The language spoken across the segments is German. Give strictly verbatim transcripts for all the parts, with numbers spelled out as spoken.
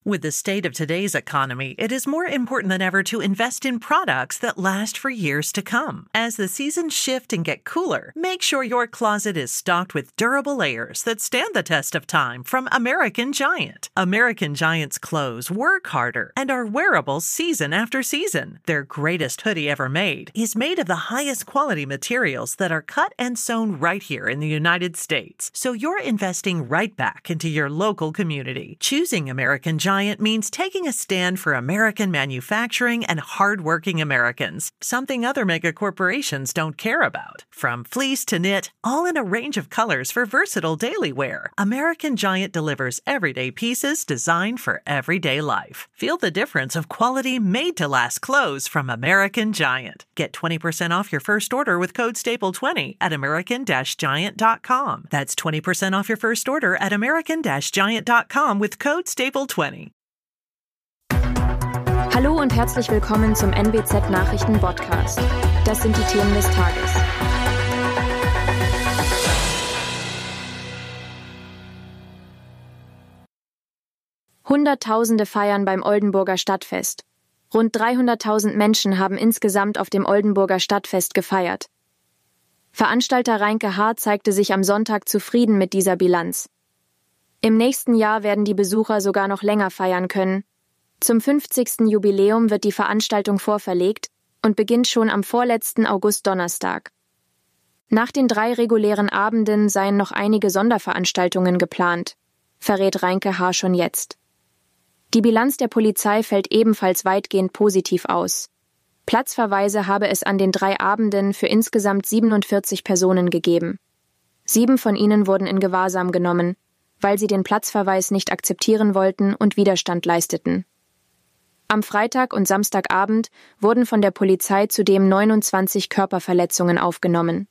With the state of today's economy, it is more important than ever to invest in products that last for years to come. As the seasons shift and get cooler, make sure your closet is stocked with durable layers that stand the test of time from American Giant. American Giant's clothes work harder and are wearable season after season. Their greatest hoodie ever made is made of the highest quality materials that are cut and sewn right here in the United States. So you're investing right back into your local community. Choosing American Giant means taking a stand for American manufacturing and hardworking Americans, something other mega corporations don't care about. From fleece to knit, all in a range of colors for versatile daily wear, American Giant delivers everyday pieces designed for everyday life. Feel the difference of quality made-to-last clothes from American Giant. Get twenty percent off your first order with code staple twenty at american giant dot com. That's twenty percent off your first order at american giant dot com with code staple twenty. Hallo und herzlich willkommen zum N B Z Nachrichten Podcast. Das sind die Themen des Tages. Hunderttausende feiern beim Oldenburger Stadtfest. Rund dreihunderttausend Menschen haben insgesamt auf dem Oldenburger Stadtfest gefeiert. Veranstalter Reinke Haar zeigte sich am Sonntag zufrieden mit dieser Bilanz. Im nächsten Jahr werden die Besucher sogar noch länger feiern können. Zum fünfzigsten Jubiläum wird die Veranstaltung vorverlegt und beginnt schon am vorletzten August-Donnerstag. Nach den drei regulären Abenden seien noch einige Sonderveranstaltungen geplant, verrät Reinke Haar schon jetzt. Die Bilanz der Polizei fällt ebenfalls weitgehend positiv aus. Platzverweise habe es an den drei Abenden für insgesamt siebenundvierzig Personen gegeben. Sieben von ihnen wurden in Gewahrsam genommen, weil sie den Platzverweis nicht akzeptieren wollten und Widerstand leisteten. Am Freitag und Samstagabend wurden von der Polizei zudem neunundzwanzig Körperverletzungen aufgenommen.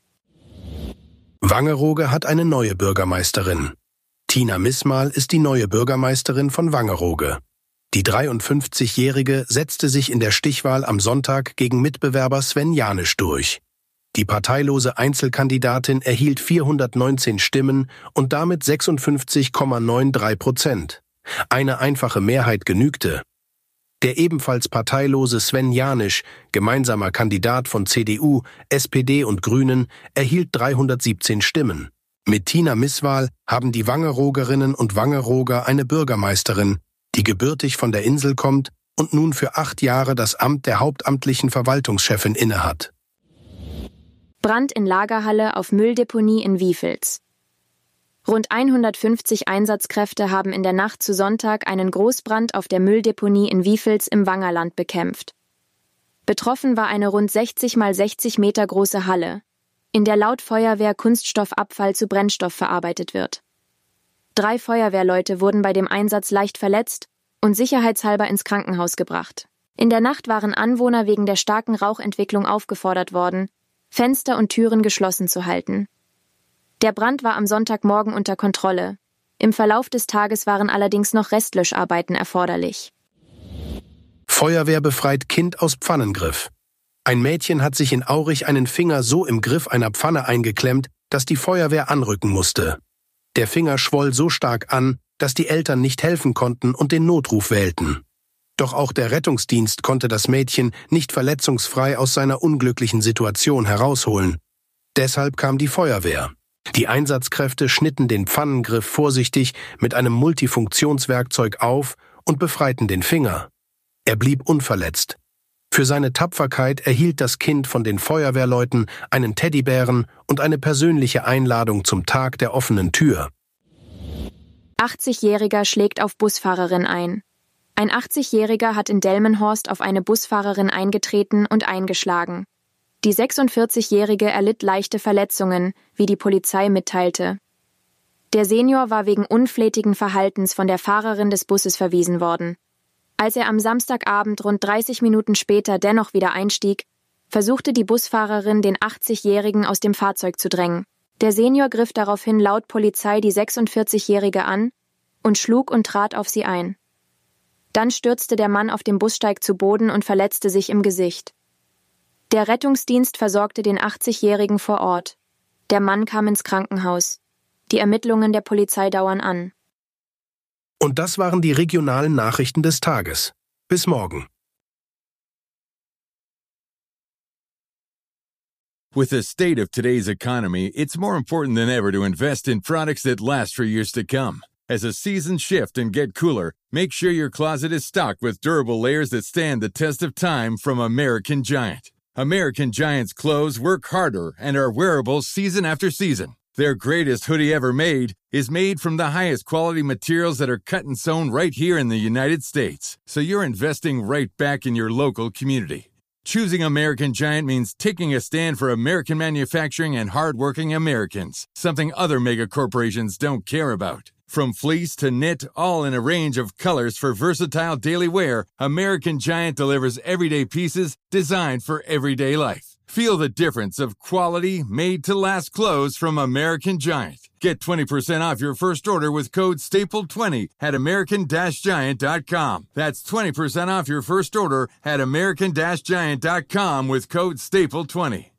Wangerooge hat eine neue Bürgermeisterin. Tina Missmal ist die neue Bürgermeisterin von Wangerooge. Die dreiundfünfzigjährige setzte sich in der Stichwahl am Sonntag gegen Mitbewerber Sven Janisch durch. Die parteilose Einzelkandidatin erhielt vierhundertneunzehn Stimmen und damit sechsundfünfzig Komma dreiundneunzig Prozent. Eine einfache Mehrheit genügte. Der ebenfalls parteilose Sven Janisch, gemeinsamer Kandidat von C D U, S P D und Grünen, erhielt dreihundertsiebzehn Stimmen. Mit Tina Missmal haben die Wangeroogerinnen und Wangerooger eine Bürgermeisterin, die gebürtig von der Insel kommt und nun für acht Jahre das Amt der hauptamtlichen Verwaltungschefin innehat. Brand in Lagerhalle auf Mülldeponie in Wiefels. Rund hundertfünfzig Einsatzkräfte haben in der Nacht zu Sonntag einen Großbrand auf der Mülldeponie in Wiefels im Wangerland bekämpft. Betroffen war eine rund sechzig mal sechzig Meter große Halle, in der laut Feuerwehr Kunststoffabfall zu Brennstoff verarbeitet wird. Drei Feuerwehrleute wurden bei dem Einsatz leicht verletzt und sicherheitshalber ins Krankenhaus gebracht. In der Nacht waren Anwohner wegen der starken Rauchentwicklung aufgefordert worden, Fenster und Türen geschlossen zu halten. Der Brand war am Sonntagmorgen unter Kontrolle. Im Verlauf des Tages waren allerdings noch Restlöscharbeiten erforderlich. Feuerwehr befreit Kind aus Pfannengriff. Ein Mädchen hat sich in Aurich einen Finger so im Griff einer Pfanne eingeklemmt, dass die Feuerwehr anrücken musste. Der Finger schwoll so stark an, dass die Eltern nicht helfen konnten und den Notruf wählten. Doch auch der Rettungsdienst konnte das Mädchen nicht verletzungsfrei aus seiner unglücklichen Situation herausholen. Deshalb kam die Feuerwehr. Die Einsatzkräfte schnitten den Pfannengriff vorsichtig mit einem Multifunktionswerkzeug auf und befreiten den Finger. Er blieb unverletzt. Für seine Tapferkeit erhielt das Kind von den Feuerwehrleuten einen Teddybären und eine persönliche Einladung zum Tag der offenen Tür. achtzigjähriger schlägt auf Busfahrerin ein. Ein achtzigjähriger hat in Delmenhorst auf eine Busfahrerin eingetreten und eingeschlagen. Die sechsundvierzigjährige erlitt leichte Verletzungen, wie die Polizei mitteilte. Der Senior war wegen unflätigen Verhaltens von der Fahrerin des Busses verwiesen worden. Als er am Samstagabend rund dreißig Minuten später dennoch wieder einstieg, versuchte die Busfahrerin, den achtzigjährigen aus dem Fahrzeug zu drängen. Der Senior griff daraufhin laut Polizei die sechsundvierzigjährige an und schlug und trat auf sie ein. Dann stürzte der Mann auf dem Bussteig zu Boden und verletzte sich im Gesicht. Der Rettungsdienst versorgte den achtzigjährigen vor Ort. Der Mann kam ins Krankenhaus. Die Ermittlungen der Polizei dauern an. Und das waren die regionalen Nachrichten des Tages. Bis morgen. With the state of today's economy, it's more important than ever to invest in products that last for years to come. As the seasons shift and get cooler, make sure your closet is stocked with durable layers that stand the test of time from American Giant. American Giant's clothes work harder and are wearable season after season. Their greatest hoodie ever made is made from the highest quality materials that are cut and sewn right here in the United States. So you're investing right back in your local community. Choosing American Giant means taking a stand for American manufacturing and hardworking Americans, something other mega corporations don't care about. From fleece to knit, all in a range of colors for versatile daily wear, American Giant delivers everyday pieces designed for everyday life. Feel the difference of quality, made-to-last clothes from American Giant. Get twenty percent off your first order with code staple twenty at american giant dot com. That's twenty percent off your first order at american giant dot com with code staple twenty.